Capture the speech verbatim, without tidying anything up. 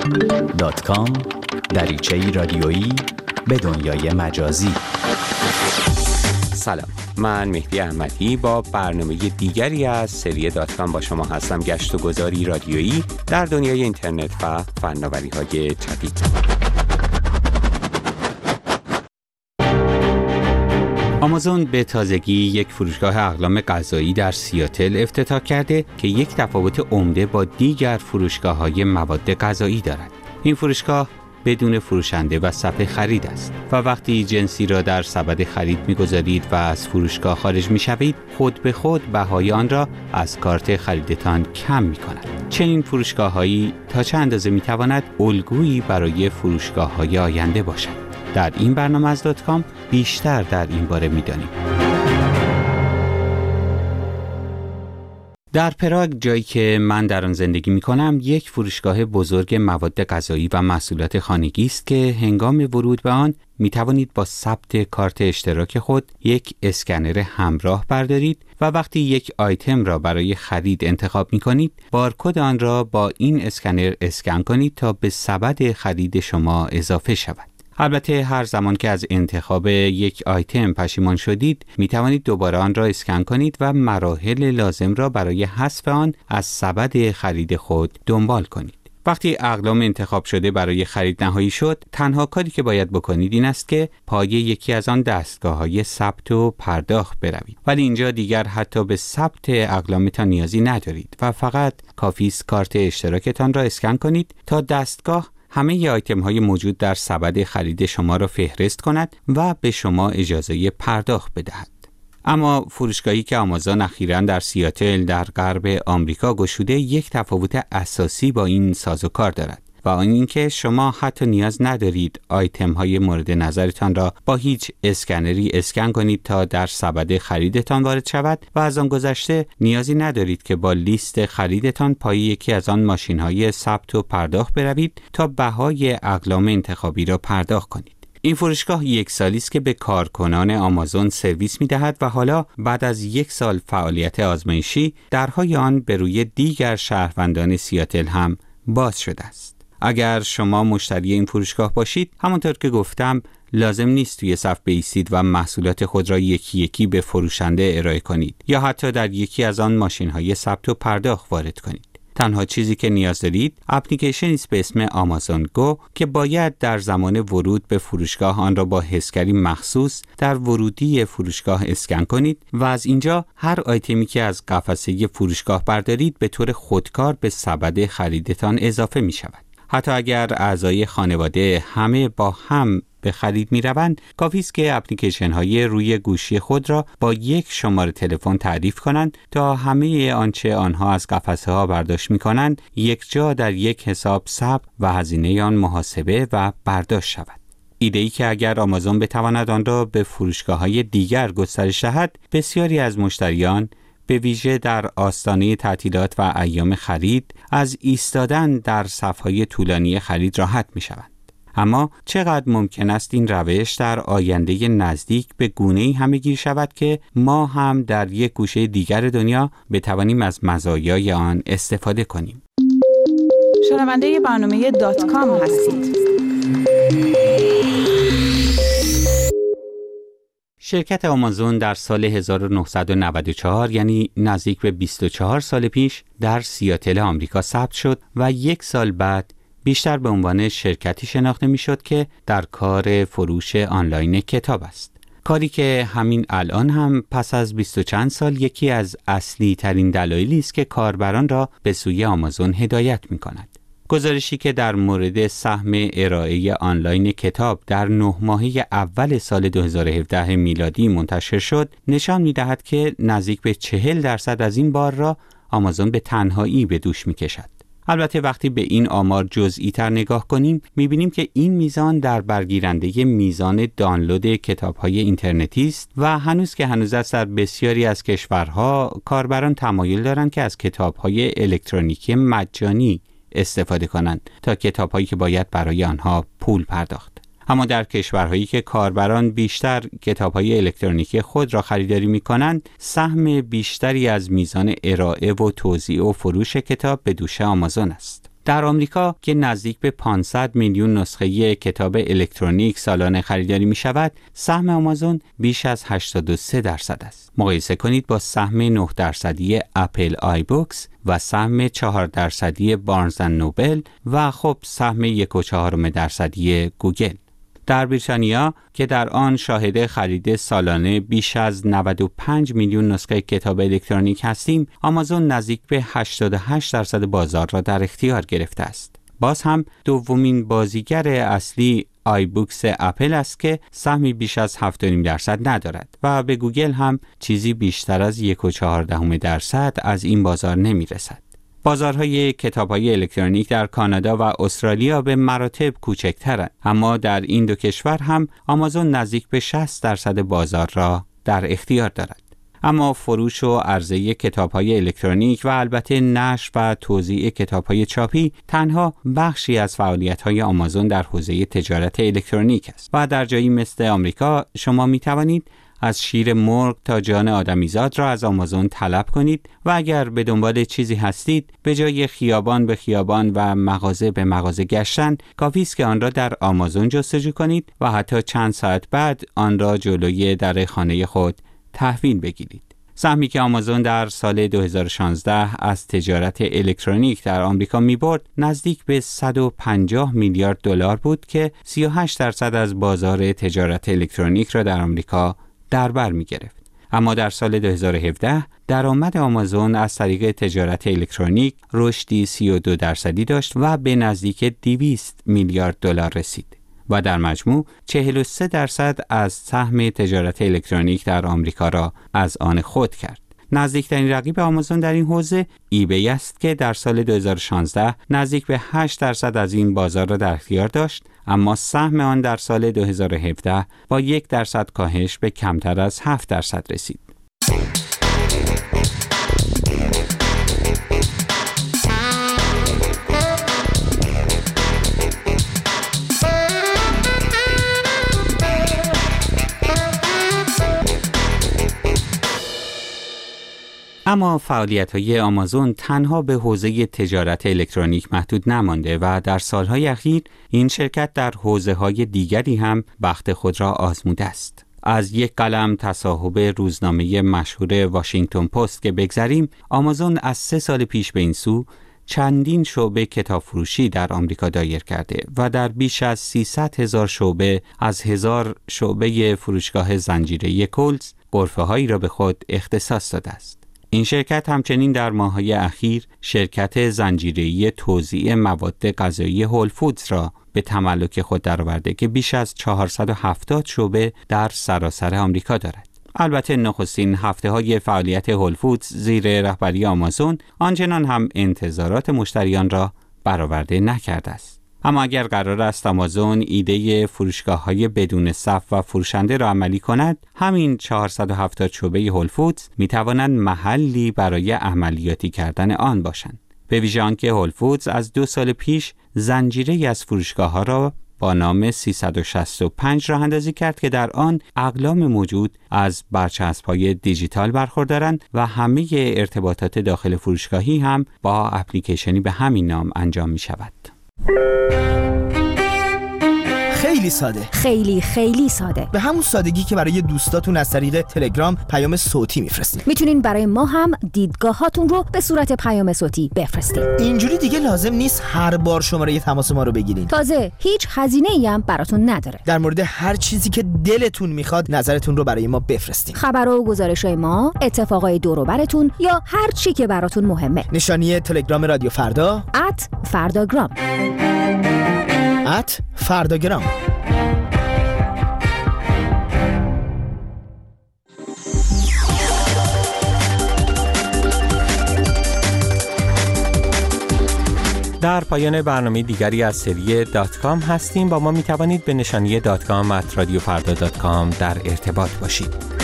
دات کام دریچه‌ای رادیویی به دنیای مجازی. سلام، من مهدی احمدی با برنامه دیگری از سری دات کام با شما هستم. گشت و گذاری رادیویی در دنیای اینترنت و فناوری‌های جدید. آمازون به تازگی یک فروشگاه اقلام غذایی در سیاتل افتتاح کرده که یک تفاوت عمده با دیگر فروشگاه‌های مواد غذایی دارد. این فروشگاه بدون فروشنده و صفحه خرید است و وقتی جنسی را در سبد خرید می‌گذارید و از فروشگاه خارج می‌شوید، خود به خود بهای آن را از کارت خریدتان کم می‌کند. چنین فروشگاه‌هایی تا چه اندازه می‌تواند الگویی برای فروشگاه‌های آینده باشد؟ در این برنامه از دات کام بیشتر در این باره می‌دانیم. در پراگ، جایی که من در آن زندگی می‌کنم، یک فروشگاه بزرگ مواد غذایی و محصولات خانگی است که هنگام ورود به آن می‌توانید با ثبت کارت اشتراک خود یک اسکنر همراه بردارید و وقتی یک آیتم را برای خرید انتخاب می‌کنید، بارکد آن را با این اسکنر اسکن کنید تا به سبد خرید شما اضافه شود. البته هر زمان که از انتخاب یک آیتم پشیمان شدید، می توانید دوباره آن را اسکن کنید و مراحل لازم را برای حذف آن از سبد خرید خود دنبال کنید. وقتی اقلام انتخاب شده برای خرید نهایی شد، تنها کاری که باید بکنید این است که پای یکی از آن دستگاه‌های ثبت و پرداخت بروید. ولی اینجا دیگر حتی به ثبت اقلامتان نیازی ندارید و فقط کافی است کارت اشتراکتان را اسکن کنید تا دستگاه همه ی آیتم های موجود در سبد خرید شما را فهرست کند و به شما اجازه پرداخت بدهد. اما فروشگاهی که آمازون اخیراً در سیاتل در غرب آمریکا گشوده یک تفاوت اساسی با این سازوکار دارد و آن اینکه شما حتی نیاز ندارید آیتم های مورد نظرتان را با هیچ اسکنری اسکن کنید تا در سبد خریدتان وارد شود و از آن گذشته نیازی ندارید که با لیست خریدتان پای یکی از آن ماشین های ثبت و پرداخت بروید تا بهای اقلام انتخابی را پرداخت کنید. این فروشگاه یک سالی است که به کارکنان آمازون سرویس می‌دهد و حالا بعد از یک سال فعالیت آزمایشی درهای آن به روی دیگر شهروندان سیاتل هم باز شده است. اگر شما مشتری این فروشگاه باشید، همانطور که گفتم لازم نیست توی صف بایستید و محصولات خود را یکی یکی به فروشنده ارائه کنید یا حتی در یکی از آن ماشین‌های ثبت و پرداخت وارد کنید. تنها چیزی که نیاز دارید اپلیکیشنی است به اسم آمازون گو که باید در زمان ورود به فروشگاه آن را با حسگری مخصوص در ورودی فروشگاه اسکن کنید و از اینجا هر آیتمی که از قفسه فروشگاه بردارید به طور خودکار به سبد خریدتان اضافه می شود. حتی اگر اعضای خانواده همه با هم به خرید می روند، کافی است که اپلیکیشن های روی گوشی خود را با یک شماره تلفن تعریف کنند تا همه آنچه آنها از قفسه ها برداشت می کنند یک جا در یک حساب ثبت و هزینه آن محاسبه و برداشت شود. ایده‌ای که اگر آمازون بتواند آن را به فروشگاه‌های دیگر گسترش دهد، بسیاری از مشتریان به ویژه در آستانه تعطیلات و ایام خرید از ایستادن در صف‌های طولانی خرید راحت می‌شوند. اما چقدر ممکن است این روش در آینده نزدیک به گونه‌ای همه‌گیر شود که ما هم در یک گوشه دیگر دنیا بتوانیم از مزایای آن استفاده کنیم؟ شنونده برنامه دات کام هستید. شرکت آمازون در سال هزار و نهصد و نود و چهار، یعنی نزدیک به بیست و چهار سال پیش، در سیاتل آمریکا ثبت شد و یک سال بعد بیشتر به عنوان شرکتی شناخته می‌شد که در کار فروش آنلاین کتاب است. کاری که همین الان هم پس از بیست و چند سال یکی از اصلی ترین دلایلی است که کاربران را به سوی آمازون هدایت می‌کند. گزارشی که در مورد سهم ارائه آنلاین کتاب در نه ماهه اول سال دو هزار و هفده میلادی منتشر شد، نشان می‌دهد که نزدیک به چهل درصد از این بار را آمازون به تنهایی به دوش می‌کشد. البته وقتی به این آمار جزئی تر نگاه کنیم، می‌بینیم که این میزان در برگیرنده میزان دانلود کتاب‌های اینترنتی است و هنوز که هنوز است در بسیاری از کشورها کاربران تمایل دارند که از کتاب‌های الکترونیکی مجانی استفاده کنند تا کتاب‌هایی که باید برای آنها پول پرداخت. اما در کشورهایی که کاربران بیشتر کتاب‌های الکترونیکی خود را خریداری می‌کنند، سهم بیشتری از میزان ارائه و توزیع و فروش کتاب به دوش آمازون است. در آمریکا که نزدیک به پانصد میلیون نسخه کتاب الکترونیک سالانه خریداری می شود، سهم آمازون بیش از هشتاد و سه درصد است. مقایسه کنید با سهم نه درصدی اپل آی بوکس و سهم چهار درصدی بارنز اند نوبل و خب سهم یک و چهارم درصدی گوگل. در بریتانیا که در آن شاهد خرید سالانه بیش از نود و پنج میلیون نسخه کتاب الکترونیک هستیم، آمازون نزدیک به هشتاد و هشت درصد بازار را در اختیار گرفته است. باز هم دومین بازیگر اصلی آی بوکس اپل است که سهمی بیش از هفت و نیم درصد ندارد و به گوگل هم چیزی بیشتر از یک و چهار دهم درصد از این بازار نمی رسد. بازارهای کتاب‌های الکترونیک در کانادا و استرالیا به مراتب کوچکترند، اما در این دو کشور هم آمازون نزدیک به شصت درصد بازار را در اختیار دارد. اما فروش و عرضه کتاب‌های الکترونیک و البته نشر و توزیع کتاب‌های چاپی تنها بخشی از فعالیت‌های آمازون در حوزه تجارت الکترونیک است و در جایی مثل آمریکا شما می‌توانید از شیر مرغ تا جان آدمیزاد را از آمازون طلب کنید و اگر به دنبال چیزی هستید، به جای خیابان به خیابان و مغازه به مغازه گشتن، کافی است که آن را در آمازون جستجو کنید و حتی چند ساعت بعد آن را جلوی در خانه خود تحویل بگیرید. سهمی که آمازون در سال دو هزار و شانزده از تجارت الکترونیک در آمریکا می‌برد نزدیک به صد و پنجاه میلیارد دلار بود که سی و هشت درصد از بازار تجارت الکترونیک را در آمریکا در بر می گرفت. اما در سال دو هزار و هفده درآمد آمازون از طریق تجارت الکترونیک رشدی سی و دو درصدی داشت و به نزدیک دویست میلیارد دلار رسید و در مجموع چهل و سه درصد از سهم تجارت الکترونیک در آمریکا را از آن خود کرد. نزدیکترین رقیب آمازون در این حوزه ایبی است که در سال دو هزار و شانزده نزدیک به هشت درصد از این بازار را در اختیار داشت، اما سهم آن در سال دو هزار و هفده با یک درصد کاهش به کمتر از هفت درصد رسید. اما فعالیت‌های آمازون تنها به حوزه تجارت الکترونیک محدود نمانده و در سالهای اخیر این شرکت در حوزه‌های دیگری هم بخت خود را آزموده است. از یک قلم تصاحب روزنامه مشهور واشنگتن پست که بگذریم، آمازون از سه سال پیش به این سو چندین شعبه کتاب فروشی در آمریکا دایر کرده و در بیش از سیصد هزار شعبه از هزار شعبه فروشگاه زنجیره‌ای کولز غرفه‌هایی را به خود اختصاص داده است. این شرکت همچنین در ماه‌های اخیر شرکت زنجیره‌ای توزیع مواد غذایی هول فودز را به تملک خود درآورده که بیش از چهارصد و هفتاد شعبه در سراسر آمریکا دارد. البته نخستین هفته‌های فعالیت هول فودز زیر رهبری آمازون آنچنان هم انتظارات مشتریان را برآورده نکرده است. اما اگر قرار است آمازون ایده فروشگاه‌های بدون صف و فروشنده را عملی کند، همین چهارصد و هفتاد شعبه هول فودز می‌توانند محلی برای عملیاتی کردن آن باشند. به ویژه آنکه هول فودز از دو سال پیش زنجیره‌ای از فروشگاه‌ها را با نام سیصد و شصت و پنج راه اندازی کرد که در آن اقلام موجود از برچسب‌های دیجیتال برخوردارند و همه ارتباطات داخل فروشگاهی هم با اپلیکیشنی به همین نام انجام می‌شود. خیلی ساده، خیلی خیلی ساده، به همون سادگی که برای دوستاتون از طریق تلگرام پیام صوتی میفرستید. میتونین برای ما هم دیدگاهاتون رو به صورت پیام صوتی بفرستید. اینجوری دیگه لازم نیست هر بار شماره تماس ما رو بگیرین. تازه هیچ هزینه‌ای هم براتون نداره. در مورد هر چیزی که دلتون میخواد نظرتون رو برای ما بفرستین. خبر و گزارش‌های ما، اتفاقای دور و براتون یا هر چی که براتون مهمه. نشانی تلگرام رادیو فردا ات فرداگرام ات فرداگرام. در پایان برنامه دیگری از سری دات کام هستیم. با ما می توانید به نشانی دات کام ات رادیو فردا دات کام در ارتباط باشید.